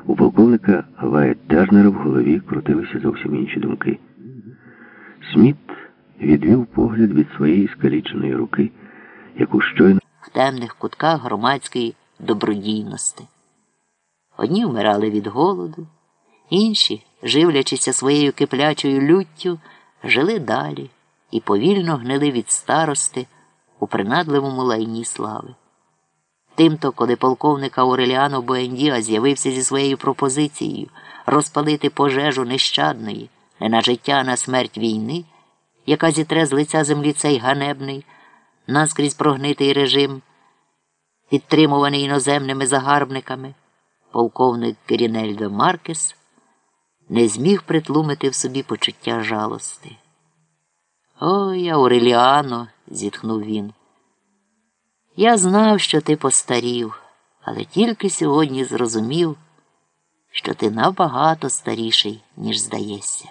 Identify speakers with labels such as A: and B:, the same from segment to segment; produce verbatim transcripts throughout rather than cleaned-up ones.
A: У полковника Вайет Тернера в голові крутилися зовсім інші думки. Сміт відвів погляд від своєї скаліченої руки, яку щойно
B: в темних кутках громадської добродійності. Одні вмирали від голоду, інші, живлячися своєю киплячою люттю, жили далі і повільно гнили від старости у принадливому лайні слави. Тимто, коли полковник Ауреліано Буендіа з'явився зі своєю пропозицією розпалити пожежу нещадної, не на життя, а на смерть війни, яка зітре з лиця землі цей ганебний, наскрізь прогнитий режим, підтримуваний іноземними загарбниками, полковник Герінельдо Маркес не зміг притлумити в собі почуття жалости. «Ой, Ауреліано», – зітхнув він, – «я знав, що ти постарів, але тільки сьогодні зрозумів, що ти набагато старіший, ніж здаєшся».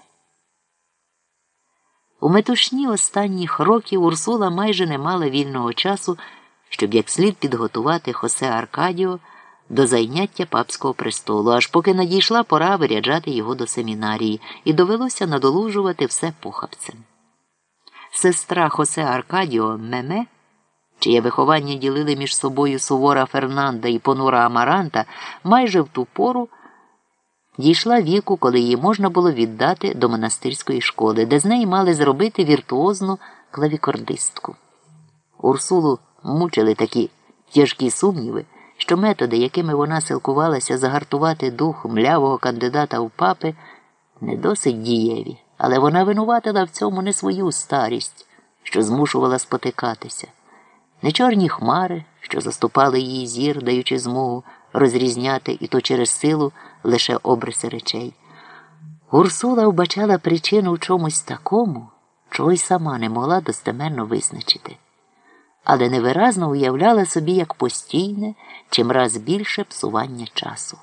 B: У метушні останніх років Урсула майже не мала вільного часу, щоб як слід підготувати Хосе Аркадіо до зайняття папського престолу, аж поки надійшла пора виряджати його до семінарії, і довелося надолужувати все похапцем. Сестра Хосе Аркадіо Меме, чиє виховання ділили між собою сувора Фернанда і понура Амаранта, майже в ту пору дійшла віку, коли її можна було віддати до монастирської школи, де з неї мали зробити віртуозну клавікордистку. Урсулу мучили такі тяжкі сумніви, що методи, якими вона силкувалася загартувати дух млявого кандидата в папи, не досить дієві, але вона винуватила в цьому не свою старість, що змушувала спотикатися, не чорні хмари, що заступали її зір, даючи змогу розрізняти і то через силу лише обриси речей. Урсула вбачала причину в чомусь такому, чого й сама не могла достеменно визначити, але невиразно уявляла собі як постійне, чимраз більше псування часу.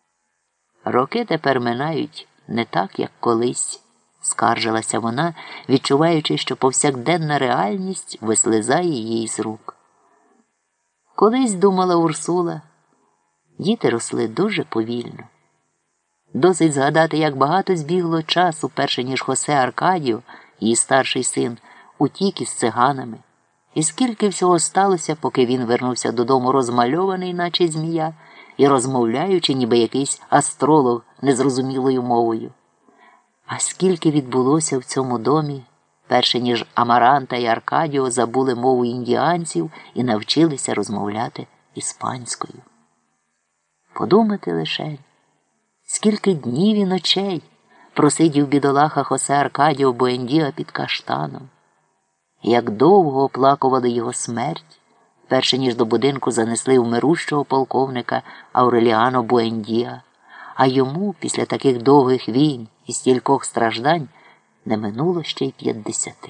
B: Роки тепер минають не так, як колись, скаржилася вона, відчуваючи, що повсякденна реальність вислизає їй з рук. Колись, думала Урсула, діти росли дуже повільно. Досить згадати, як багато збігло часу, перше ніж Хосе Аркадіо, її старший син, утік із циганами. І скільки всього сталося, поки він вернувся додому розмальований, наче змія, і розмовляючи, ніби якийсь астролог незрозумілою мовою. А скільки відбулося в цьому домі, перше ніж Амаранта і Аркадіо забули мову індіанців і навчилися розмовляти іспанською. Подумати лише, скільки днів і ночей просидів бідолаха Хосе Аркадіо Буендіа під каштаном. Як довго оплакували його смерть, перше ніж до будинку занесли умирущого полковника Ауреліано Буендіа, а йому після таких довгих війн і стількох страждань не минуло ще й п'ятдесяти.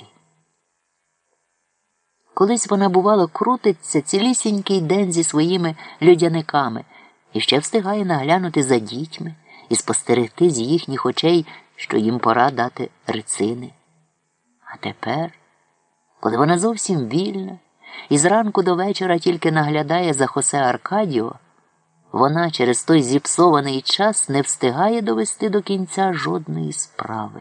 B: Колись вона, бувало, крутиться цілісінький день зі своїми людяниками і ще встигає наглянути за дітьми і спостерегти з їхніх очей, що їм пора дати рицини. А тепер, коли вона зовсім вільна і зранку до вечора тільки наглядає за Хосе Аркадіо, вона через той зіпсований час не встигає довести до кінця жодної справи.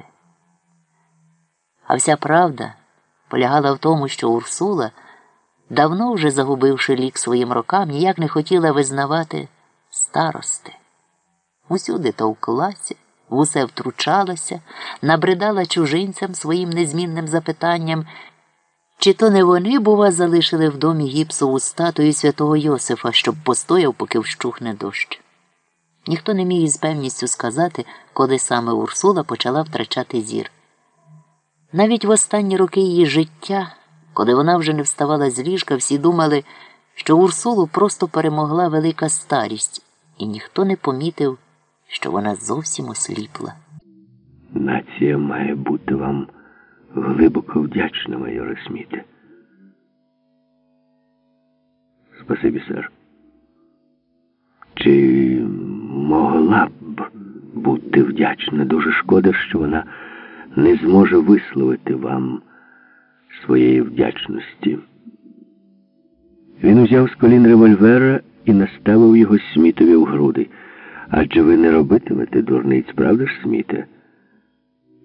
B: А вся правда полягала в тому, що Урсула, давно вже загубивши лік своїм рокам, ніяк не хотіла визнавати старости. Усюди товклася, в усе втручалася, набридала чужинцям своїм незмінним запитанням, чи то не вони, бува, залишили в домі гіпсову статую святого Йосифа, щоб постояв, поки вщухне дощ. Ніхто не міг із певністю сказати, коли саме Урсула почала втрачати зір. Навіть в останні роки її життя, коли вона вже не вставала з ліжка, всі думали, що Урсулу просто перемогла велика старість, і ніхто не помітив, що вона зовсім осліпла.
A: Нація має бути вам глибоко вдячна, майоре Сміте. Спасибі, сер. Чи могла б бути вдячна? Дуже шкода, що вона не зможе висловити вам своєї вдячності. Він узяв з колін револьвера і наставив його Смітові в груди. Адже ви не робитимете дурниць, правда ж, Сміте?